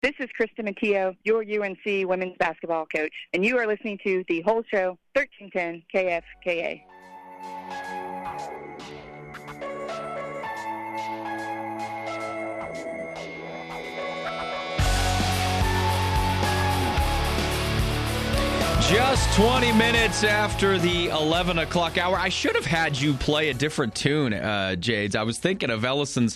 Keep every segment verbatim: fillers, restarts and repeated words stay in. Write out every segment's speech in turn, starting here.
This is Krista Matteo, your U N C women's basketball coach, and you are listening to The Whole Show, thirteen ten K F K A. Just twenty minutes after the eleven o'clock hour. I should have had you play a different tune, uh, Jades. I was thinking of Ellison's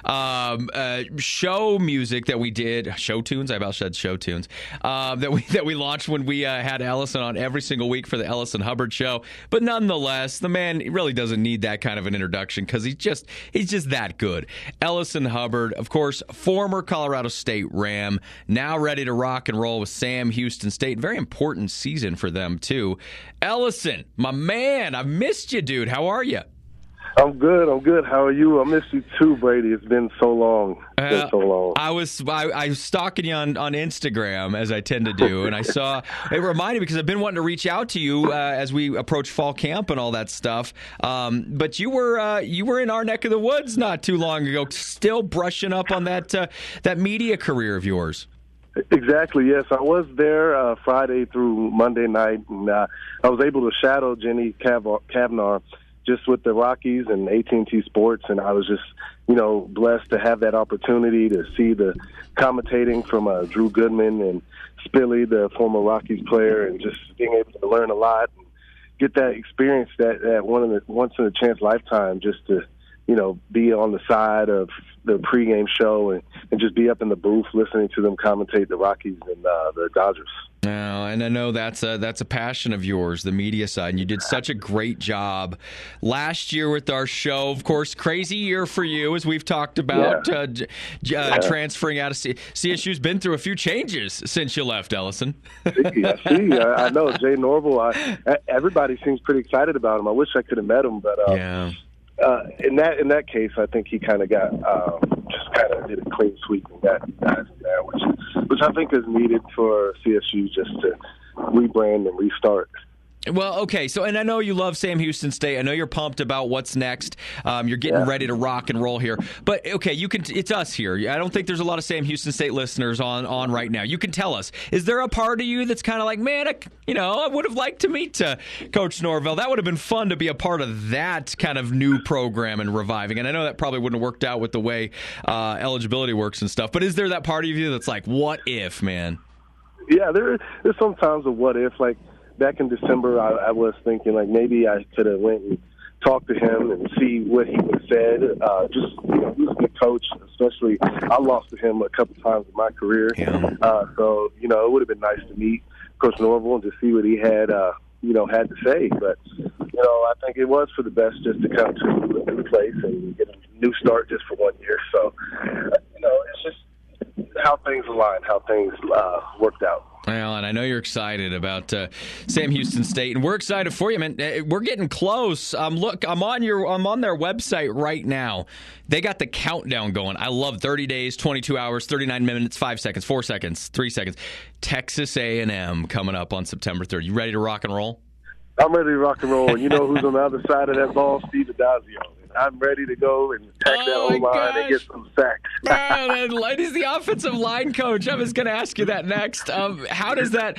um, uh, show music that we did. Show tunes? I about said show tunes. Uh, that we that we launched when we uh, had Ellison on every single week for the Ellison Hubbard Show. But nonetheless, the man really doesn't need that kind of an introduction because he's just he's just that good. Ellison Hubbard, of course, former Colorado State Ram, now ready to rock and roll with Sam Houston State. Very important season for them, too. Ellison, my man, I've missed you, dude. How are you? I'm good. I'm good. How are you? I miss you, too, Brady. It's been so long. It's been uh, so long. I was I, I was stalking you on, on Instagram, as I tend to do, and I saw, it reminded me, because I've been wanting to reach out to you uh, as we approach fall camp and all that stuff, um, but you were uh, you were in our neck of the woods not too long ago, still brushing up on that uh, that media career of yours. Exactly, yes. I was there uh, Friday through Monday night, and uh, I was able to shadow Jenny Cav- Cavnar just with the Rockies and A T and T Sports, and I was just, you know, blessed to have that opportunity to see the commentating from uh, Drew Goodman and Spilly, the former Rockies player, and just being able to learn a lot and get that experience that, that one in a, once in a chance lifetime, just to, you know, be on the side of the pregame show and, and just be up in the booth listening to them commentate the Rockies and uh, the Dodgers. Oh, and I know that's a, that's a passion of yours, the media side, and you did such a great job last year with our show. Of course, crazy year for you, as we've talked about, yeah. uh, uh, yeah. transferring out of C- CSU's been through a few changes since you left, Ellison. see, I, see I, I know. Jay Norville, I, everybody seems pretty excited about him. I wish I could have met him, but uh, yeah. Uh, in that in that case, I think he kind of got um, just kind of did a clean sweep and got guys in there, which which I think is needed for C S U just to rebrand and restart. Well, okay, so, and I know you love Sam Houston State. I know you're pumped about what's next. Um, you're getting yeah. ready to rock and roll here. But, okay, you can. It's us here. I don't think there's a lot of Sam Houston State listeners on, on right now. You can tell us. Is there a part of you that's kind of like, man, I, you know, I would have liked to meet uh, Coach Norvell. That would have been fun to be a part of that kind of new program and reviving. And I know that probably wouldn't have worked out with the way uh, eligibility works and stuff. But is there that part of you that's like, what if, man? Yeah, there, there's sometimes a what if, like, back in December, I, I was thinking, like, maybe I could have went and talked to him and see what he would have said. Uh, just, you know, he was a good coach, especially I lost to him a couple times in my career. Yeah. Uh, so, you know, it would have been nice to meet Coach Norville and to see what he had, uh, you know, had to say. But, you know, I think it was for the best just to come to a new place and get a new start just for one year. So, you know, it's just how things aligned, how things uh, worked out. Well, and I know you're excited about uh, Sam Houston State, and we're excited for you, man. We're getting close. Um, look, I'm on your, I'm on their website right now. They got the countdown going. I love thirty days, twenty-two hours, thirty-nine minutes, five seconds, four seconds, three seconds. Texas A and M coming up on September third. You ready to rock and roll? I'm ready to rock and roll. And you know who's on the other side of that ball? Steve Adazio. I'm ready to go and attack oh that O-line and get some sacks. Man, he's the offensive line coach. I was going to ask you that next. Um, how does that...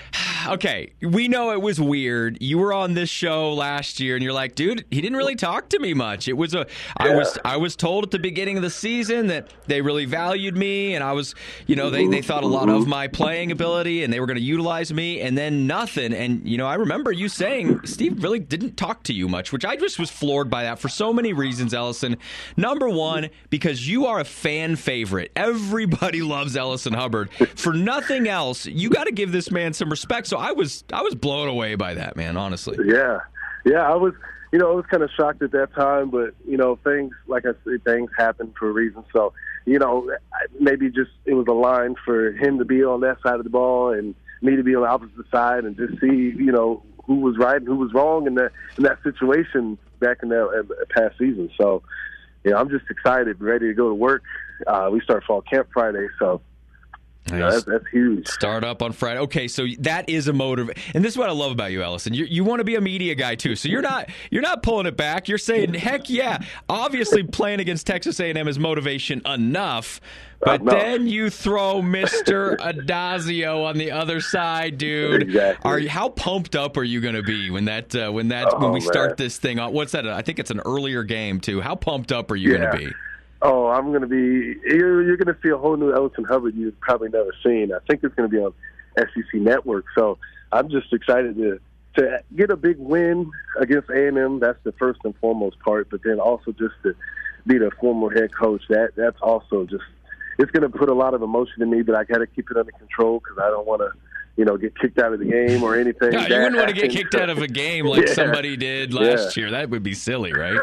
Okay, we know it was weird. You were on this show last year, and you're like, dude, he didn't really talk to me much. It was a, I yeah. was, I was told at the beginning of the season that they really valued me, and I was, you know, they, they thought a lot of my playing ability, and they were going to utilize me, and then nothing. And you know, I remember you saying Steve really didn't talk to you much, which I just was floored by that for so many reasons, Ellison. Number one, because you are a fan favorite. Everybody loves Ellison Hubbard. For nothing else, you got to give this man some respect. So I was I was blown away by that, man, honestly. Yeah. Yeah, I was, you know, I was kind of shocked at that time, but, you know, things, like I said, things happen for a reason. So, you know, maybe just it was a line for him to be on that side of the ball and me to be on the opposite side and just see, you know, who was right and who was wrong in that, in that situation back in that uh, past season. So, you know, I'm just excited, ready to go to work. Uh, we start fall camp Friday, so You know, that's, that's huge. Start up on Friday. Okay, so that is a motive, and this is what I love about you, Ellison. You you want to be a media guy too, so you're not you're not pulling it back. You're saying, heck yeah. Obviously, playing against Texas A and M is motivation enough, but uh, no. then you throw Mister Addazio on the other side, dude. Exactly. Are you, how pumped up are you going to be when that uh, when that oh, when we man. start this thing? What's that? I think it's an earlier game too. How pumped up are you yeah. going to be? Oh, I'm going to be – you're, you're going to see a whole new Ellison Hubbard you've probably never seen. I think it's going to be on S E C Network. So I'm just excited to to get a big win against A and M. That's the first and foremost part. But then also just to be the former head coach, that that's also just – it's going to put a lot of emotion in me, but I got to keep it under control because I don't want to – you know, get kicked out of the game or anything. No, you wouldn't want to get kicked out of a game like yeah. somebody did last yeah. year. That would be silly, right?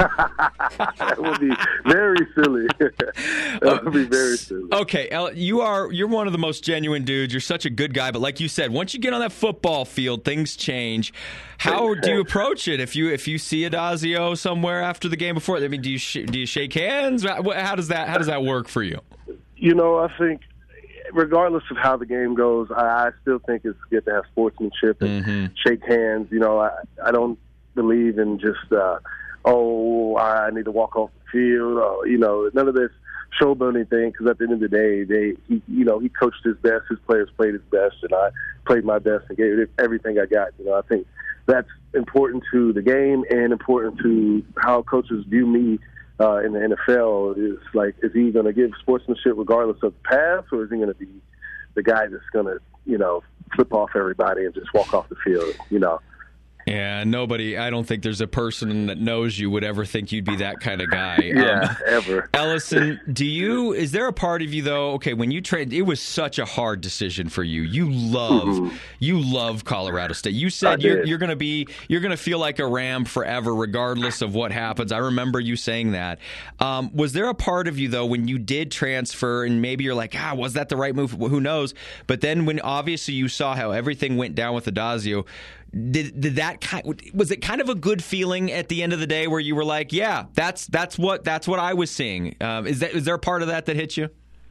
That would be very silly. That would be very silly. Okay, you are you're one of the most genuine dudes. You're such a good guy, but like you said, once you get on that football field, things change. How do you approach it? If you if you see Addazio somewhere after the game before, I mean, do you sh- do you shake hands? How does that how does that work for you? You know, I think. Regardless of how the game goes, I, I still think it's good to have sportsmanship and mm-hmm. shake hands. You know, I, I don't believe in just, uh, oh, I need to walk off the field. Or, you know, none of this showboating thing. Because at the end of the day, they, he, you know, he coached his best. His players played his best, and I played my best and gave it everything I got. You know, I think that's important to the game and important to how coaches view me. Uh, in the N F L is like, is he going to give sportsmanship regardless of the pass, or is he going to be the guy that's going to, you know, flip off everybody and just walk off the field, you know? Yeah, nobody, I don't think there's a person that knows you would ever think you'd be that kind of guy. Yeah, um, ever. Ellison, do you, is there a part of you though, okay, when you trained, it was such a hard decision for you. You love, mm-hmm. you love Colorado State. You said you're, you're going to be, you're going to feel like a Ram forever regardless of what happens. I remember you saying that. Um, was there a part of you though, when you did transfer and maybe you're like, ah, was that the right move? Who knows? But then when obviously you saw how everything went down with Addazio, Did, did that kind, was it kind of a good feeling at the end of the day where you were like, yeah, that's that's what that's what I was seeing? Um, is that is there a part of that that hit you?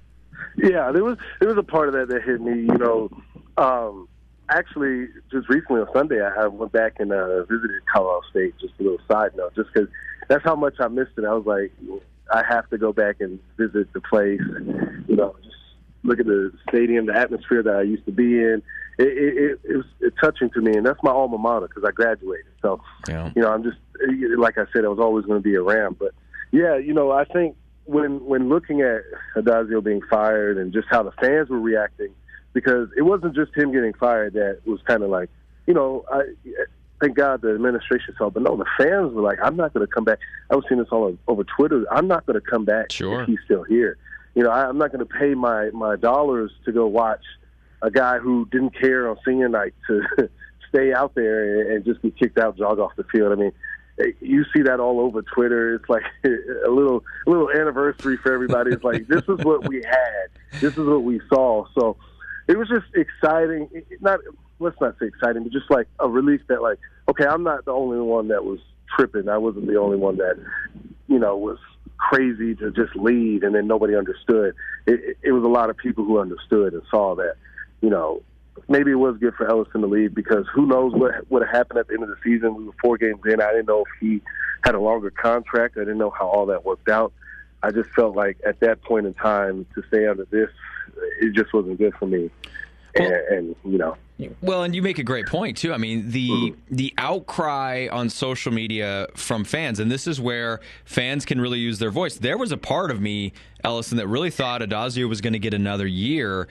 Yeah, there was there was a part of that that hit me. You know, um, actually, just recently on Sunday, I went back and uh, visited Colorado State. Just a little side note, just because that's how much I missed it. I was like, I have to go back and visit the place. And, you know, just look at the stadium, the atmosphere that I used to be in. It, it, it was it touching to me, and that's my alma mater because I graduated. So, yeah. you know, I'm just, like I said, I was always going to be a Ram. But, yeah, you know, I think when when looking at Addazio being fired and just how the fans were reacting, because it wasn't just him getting fired that was kind of like, you know, I thank God the administration saw, but no, the fans were like, I'm not going to come back. I was seeing this all over Twitter. I'm not going to come back sure. if he's still here. You know, I, I'm not going to pay my, my dollars to go watch a guy who didn't care on senior night to stay out there and just be kicked out, jog off the field. I mean, you see that all over Twitter. It's like a little a little anniversary for everybody. It's like, this is what we had. This is what we saw. So it was just exciting. Not let's not say exciting, but just like a relief that, like, okay, I'm not the only one that was tripping. I wasn't the only one that, you know, was crazy to just leave and then nobody understood. It, it was a lot of people who understood and saw that. You know, maybe it was good for Ellison to leave because who knows what would have happened at the end of the season. We were four games in. I didn't know if he had a longer contract. I didn't know how all that worked out. I just felt like at that point in time to stay under this, it just wasn't good for me. Well, and, and, you know. Well, and you make a great point, too. I mean, the mm-hmm. the outcry on social media from fans, and this is where fans can really use their voice. There was a part of me, Ellison, that really thought Addazio was going to get another year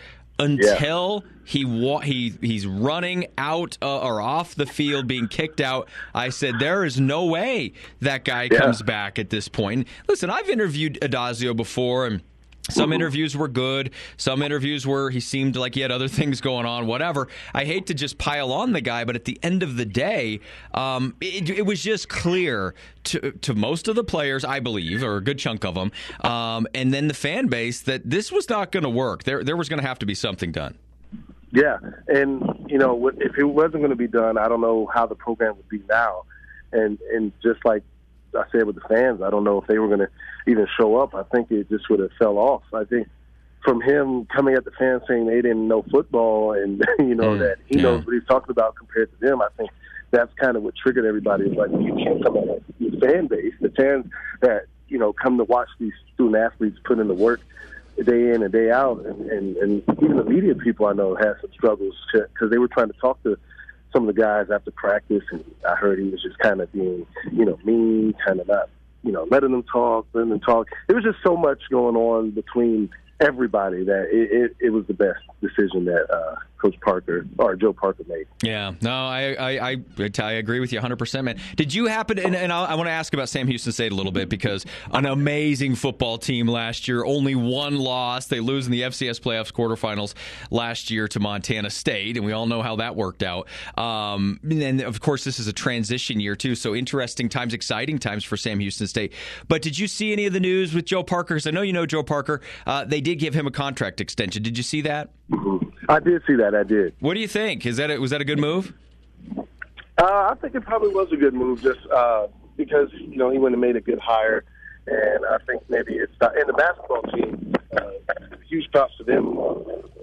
until yeah. he wa- he he's running out uh, or off the field, being kicked out. I said, there is no way that guy yeah. comes back at this point. Listen, I've interviewed Addazio before, and some interviews were good. Some interviews were he seemed like he had other things going on, whatever. I hate to just pile on the guy, but at the end of the day, um, it, it was just clear to, to most of the players, I believe, or a good chunk of them, um, and then the fan base, that this was not going to work. There, there was going to have to be something done. Yeah, and, you know, if it wasn't going to be done, I don't know how the program would be now. And, and just like I said with the fans, I don't know if they were going to even show up. I think it just would have fell off. I think from him coming at the fans saying they didn't know football and, you know, mm, that he yeah. knows what he's talking about compared to them, I think that's kind of what triggered everybody. It's like, you can't come at your fan base, the fans that, you know, come to watch these student athletes put in the work day in and day out. And, and, and even the media people I know had some struggles because they were trying to talk to some of the guys after practice, and I heard he was just kind of being, you know, mean, kind of not, you know, letting them talk, letting them talk. There was just so much going on between everybody that it, it, it was the best decision that uh, Coach Parker or Joe Parker made. Yeah, no, I I, I, I agree with you one hundred percent, man. Did you happen to, and, and I want to ask about Sam Houston State a little bit because an amazing football team last year, only one loss. They lose in the F C S playoffs quarterfinals last year to Montana State, and we all know how that worked out. Um, and of course, this is a transition year too, so interesting times, exciting times for Sam Houston State. But did you see any of the news with Joe Parker? Because I know you know Joe Parker. Uh, they did give him a contract extension. Did you see that? Mm-hmm. I did see that. I did. What do you think? Is that a, was that a good move? Uh, I think it probably was a good move, just uh, because you know he went and made a good hire, and I think maybe it's not, and the basketball team. Uh, huge props to them. Uh,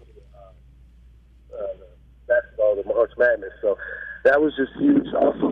uh, basketball, the March Madness. So that was just huge. Also,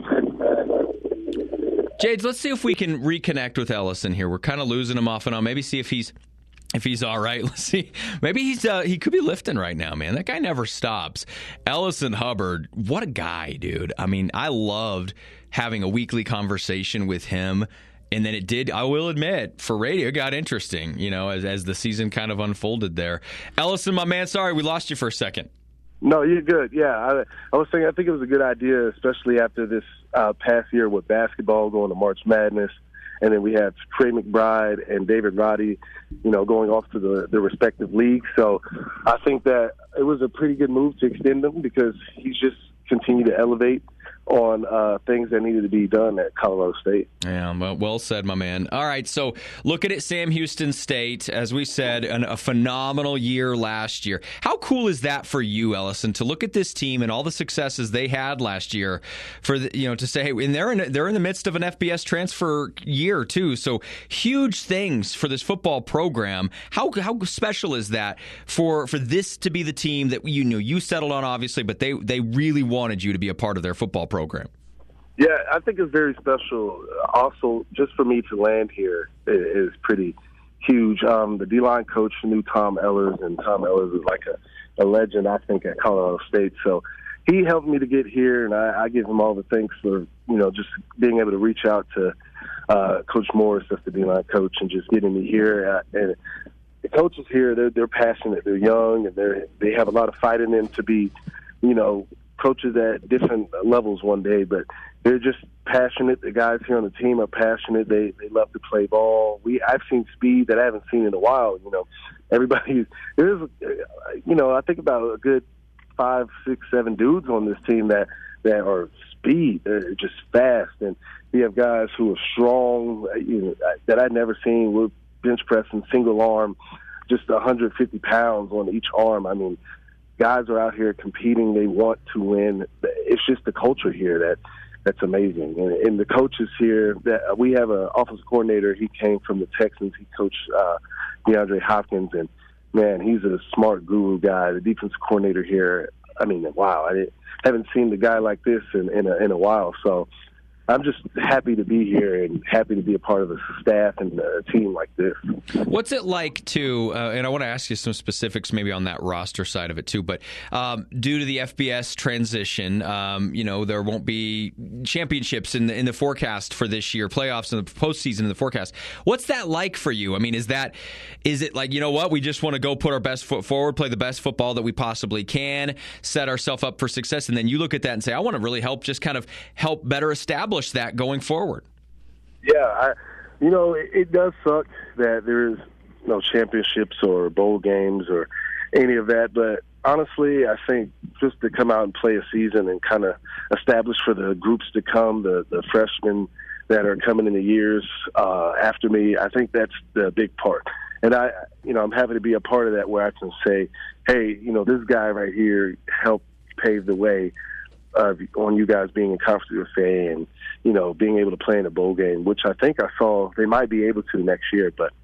Jades, let's see if we can reconnect with Ellison here. We're kind of losing him off and on. Maybe see if he's. If he's all right, let's see. Maybe he's uh, he could be lifting right now, man. That guy never stops. Ellison Hubbard, what a guy, dude. I mean, I loved having a weekly conversation with him. And then it did, I will admit, for radio, it got interesting, you know, as, as the season kind of unfolded there. Ellison, my man, sorry, we lost you for a second. No, you're good. Yeah, I, I was saying I think it was a good idea, especially after this uh, past year with basketball going to March Madness. And then we had Trey McBride and David Roddy, you know, going off to the, the respective leagues. So I think that it was a pretty good move to extend him because he's just continued to elevate on uh, things that needed to be done at Colorado State. Yeah, well, well said, my man. All right, so looking at Sam Houston State, as we said, an, a phenomenal year last year. How cool is that for you, Ellison, to look at this team and all the successes they had last year? For the, you know, to say, hey, and they're in they're in the midst of an F B S transfer year too, so huge things for this football program. How how special is that for for this to be the team that you know you settled on, obviously, but they they really wanted you to be a part of their football program? program. Yeah, I think it's very special. Also, just for me to land here is pretty huge. Um, the D-line coach knew Tom Ellers, and Tom Ellers is like a, a legend, I think, at Colorado State. So he helped me to get here, and I, I give him all the thanks for, you know, just being able to reach out to uh, Coach Morris, that's the D-line coach, and just getting me here. Uh, and the coaches here, they're, they're passionate. They're young, and they they have a lot of fight in them to be, you know, coaches at different levels one day, but they're just passionate. The guys here on the team are passionate. They they love to play ball. We I've seen speed that I haven't seen in a while. You know, everybody there's you know I think about a good five, six, seven dudes on this team that that are speed. They're just fast, and we have guys who are strong. You know, that I'd never seen. We're bench pressing single arm, just one hundred fifty pounds on each arm. I mean. Guys are out here competing. They want to win. It's just the culture here that that's amazing. And, and the coaches here, that we have an offensive coordinator. He came from the Texans. He coached uh, DeAndre Hopkins, and man, he's a smart guru guy. The defensive coordinator here. I mean, wow, I haven't seen the guy like this in in a, in a while. So I'm just happy to be here and happy to be a part of a staff and a team like this. What's it like to, uh, and I want to ask you some specifics maybe on that roster side of it too, but um, due to the F B S transition, um, you know, there won't be championships in the, in the forecast for this year, playoffs in the postseason in the forecast. What's that like for you? I mean, is that, is it like, you know what, we just want to go put our best foot forward, play the best football that we possibly can, set ourselves up for success, and then you look at that and say, I want to really help, just kind of help better establish that going forward? Yeah, I, you know, it, it does suck that there is no championships or bowl games or any of that, but honestly, I think just to come out and play a season and kind of establish for the groups to come, the, the freshmen that are coming in the years uh, after me, I think that's the big part. And I, you know, I'm happy to be a part of that where I can say, hey, you know, this guy right here helped pave the way Uh, on you guys being in Conference U S A and, you know, being able to play in a bowl game, which I think I saw they might be able to next year. But,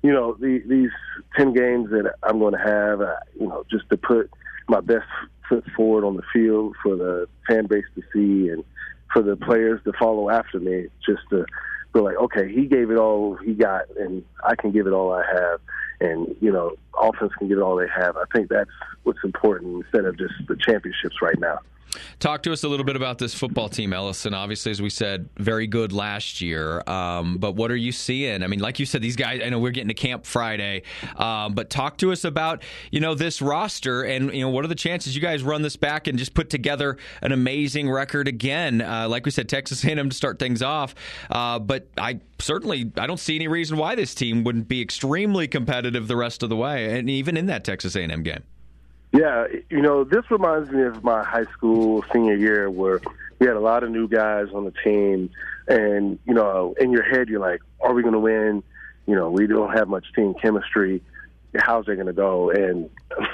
you know, the, these ten games that I'm going to have, uh, you know, just to put my best foot forward on the field for the fan base to see and for the players to follow after me, just to be like, okay, he gave it all he got, and I can give it all I have. And, you know, offense can give it all they have. I think that's what's important instead of just the championships right now. Talk to us a little bit about this football team, Ellison. Obviously, as we said, very good last year. Um, but what are you seeing? I mean, like you said, these guys, I know we're getting to camp Friday, um, but talk to us about, you know, this roster and, you know, what are the chances you guys run this back and just put together an amazing record again? Uh, like we said, Texas A and M to start things off. Uh, but I certainly, I don't see any reason why this team wouldn't be extremely competitive the rest of the way, and even in that Texas A and M game. Yeah, you know, this reminds me of my high school senior year where we had a lot of new guys on the team. And, you know, in your head, you're like, are we going to win? You know, we don't have much team chemistry. How's it going to go? And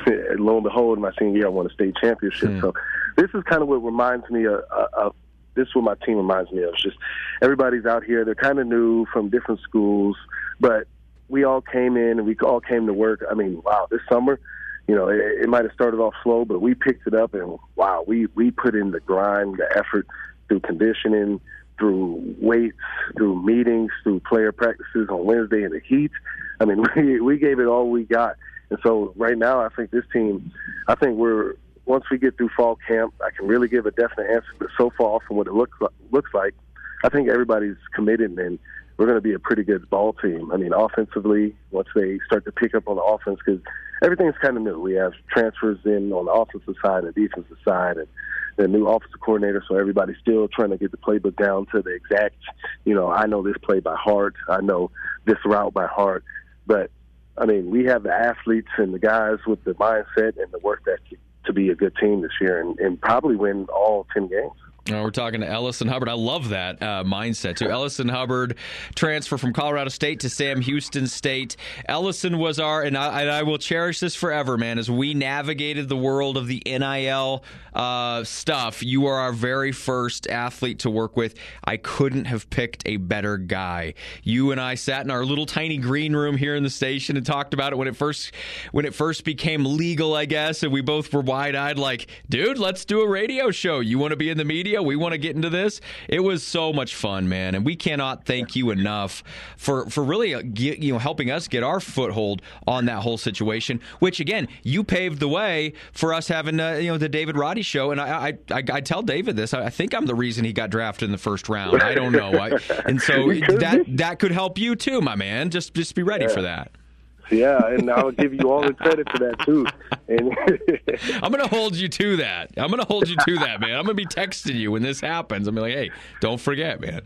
lo and behold, in my senior year, I won a state championship. Mm. So this is kind of what reminds me of, of this is what my team reminds me of. It's just everybody's out here. They're kind of new from different schools, but we all came in and we all came to work. I mean, wow, this summer, you know, it, it might have started off slow, but we picked it up, and wow, we, we put in the grind, the effort through conditioning, through weights, through meetings, through player practices on Wednesday in the heat. I mean, we, we gave it all we got. And so right now, I think this team, I think we're, once we get through fall camp, I can really give a definite answer. But so far from what it looks like, looks like, I think everybody's committed, and we're going to be a pretty good ball team. I mean, offensively, once they start to pick up on the offense, because everything's kind of new. We have transfers in on the offensive side and the defensive side, and the new offensive coordinator, so everybody's still trying to get the playbook down to the exact, you know, I know this play by heart. I know this route by heart. But, I mean, we have the athletes and the guys with the mindset and the work ethic to be a good team this year and, and probably win all ten games. Uh, we're talking to Ellison Hubbard. I love that uh, mindset, too. Ellison Hubbard, transfer from Colorado State to Sam Houston State. Ellison was our, and I, and I will cherish this forever, man, as we navigated the world of the N I L uh, stuff. You are our very first athlete to work with. I couldn't have picked a better guy. You and I sat in our little tiny green room here in the station and talked about it when it first when it first became legal, I guess, and we both were wide-eyed like, dude, let's do a radio show. You want to be in the media? We want to get into this. It was so much fun, man, and we cannot thank you enough for for really uh, get, you know helping us get our foothold on that whole situation. Which again, you paved the way for us having uh, you know the David Roddy show, and I I, I I tell David this. I think I'm the reason he got drafted in the first round. I don't know, I, and so that that could help you too, my man. Just just be ready yeah. for that. Yeah, and I'll give you all the credit for that, too. And I'm going to hold you to that. I'm going to hold you to that, man. I'm going to be texting you when this happens. I'm going to be like, hey, don't forget, man.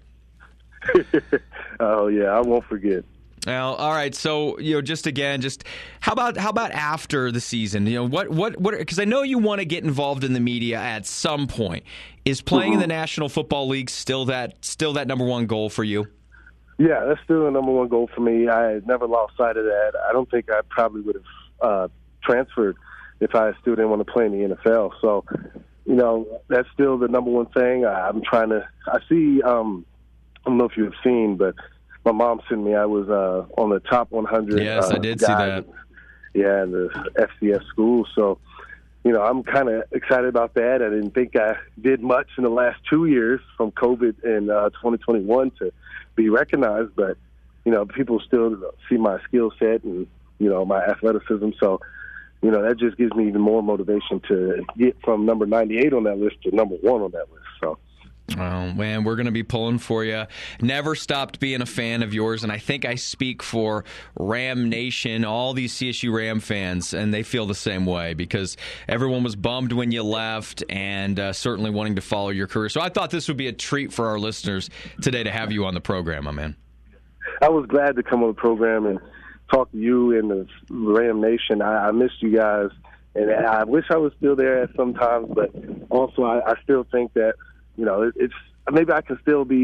Oh, yeah, I won't forget. Well, all right. So, you know, just again, just how about how about after the season? You know, what what what? Because I know you want to get involved in the media at some point. Is playing mm-hmm. in the National Football League still that still that number one goal for you? Yeah, that's still the number one goal for me. I never lost sight of that. I don't think I probably would have uh, transferred if I still didn't want to play in the N F L. So, you know, that's still the number one thing. I, I'm trying to – I see um, – I don't know if you've seen, but my mom sent me – I was uh, on the top one hundred. Yes, uh, I did see that. Yeah, in the F C S school. So, you know, I'm kind of excited about that. I didn't think I did much in the last two years from COVID in uh, twenty twenty-one to – be recognized, but you know, people still see my skill set and you know my athleticism. So, you know, that just gives me even more motivation to get from number ninety-eight on that list to number one on that list. So, oh man, we're going to be pulling for you. Never stopped being a fan of yours, and I think I speak for Ram Nation, all these C S U Ram fans, and they feel the same way because everyone was bummed when you left and uh, certainly wanting to follow your career. So I thought this would be a treat for our listeners today to have you on the program, my man. I was glad to come on the program and talk to you and the Ram Nation. I, I missed you guys, and I wish I was still there at some times, but also I, I still think that you know, it, it's maybe I can still be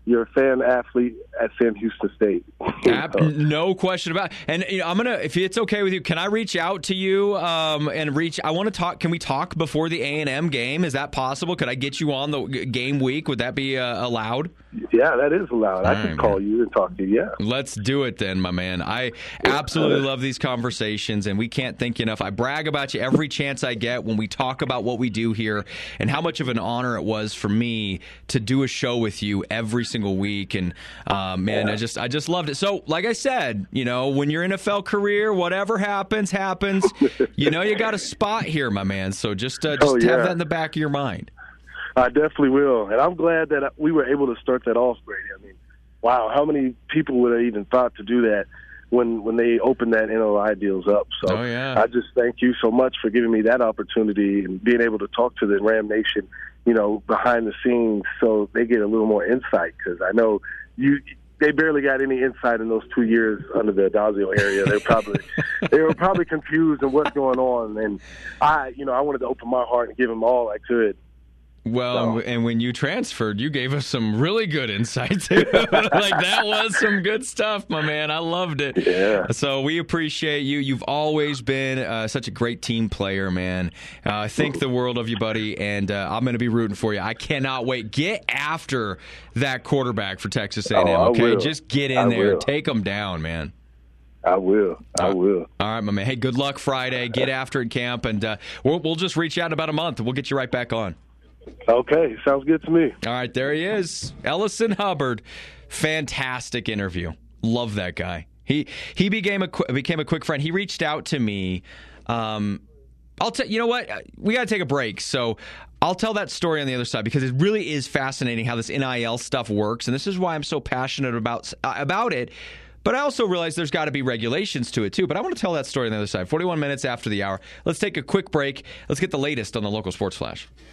you're a fan athlete at Sam Houston State. Ab- no question about it. And you know, I'm gonna, if it's okay with you, can I reach out to you um, and reach? I want to talk. Can we talk before the A and M game? Is that possible? Could I get you on the game week? Would that be uh, allowed? Yeah, that is allowed. All I can right, call man. you and talk to you. Yeah. Let's do it then, my man. I absolutely love these conversations, and we can't thank you enough. I brag about you every chance I get when we talk about what we do here and how much of an honor it was for me to do a show with you every single week. And uh, man, I just I just loved it. So, like I said, you know, when your N F L career, whatever happens, happens. You know, you got a spot here, my man. So just uh, just Oh, yeah. have that in the back of your mind. I definitely will. And I'm glad that we were able to start that off, Brady. I mean, wow, how many people would have even thought to do that when when they opened that N O I deals up? So Oh, yeah. I just thank you so much for giving me that opportunity and being able to talk to the Ram Nation, you know, behind the scenes so they get a little more insight, because I know you they barely got any insight in those two years under the Adazio area. They're probably they were probably confused on what's going on, and I, you know, I wanted to open my heart and give them all I could. Well, So. and when you transferred, you gave us some really good insight, too. Like, that was some good stuff, my man. I loved it. Yeah. So we appreciate you. You've always been uh, such a great team player, man. Uh, think the world of you, buddy, and uh, I'm going to be rooting for you. I cannot wait. Get after that quarterback for Texas A and M, Oh, I okay? will. Just get in I there. will. Take them down, man. I will. I Uh, will. All right, my man. Hey, good luck Friday. Get after it, camp, and uh, we'll, we'll just reach out in about a month, and we'll get you right back on. Okay, sounds good to me. All right, there he is, Ellison Hubbard. Fantastic interview. Love that guy. He he became a qu- became a quick friend. He reached out to me. Um, I'll tell you know what, we got to take a break, so I'll tell that story on the other side, because it really is fascinating how this N I L stuff works, and this is why I'm so passionate about uh, about it. But I also realize there's got to be regulations to it, too. But I want to tell that story on the other side. forty-one minutes after the hour. Let's take a quick break. Let's get the latest on the local sports flash.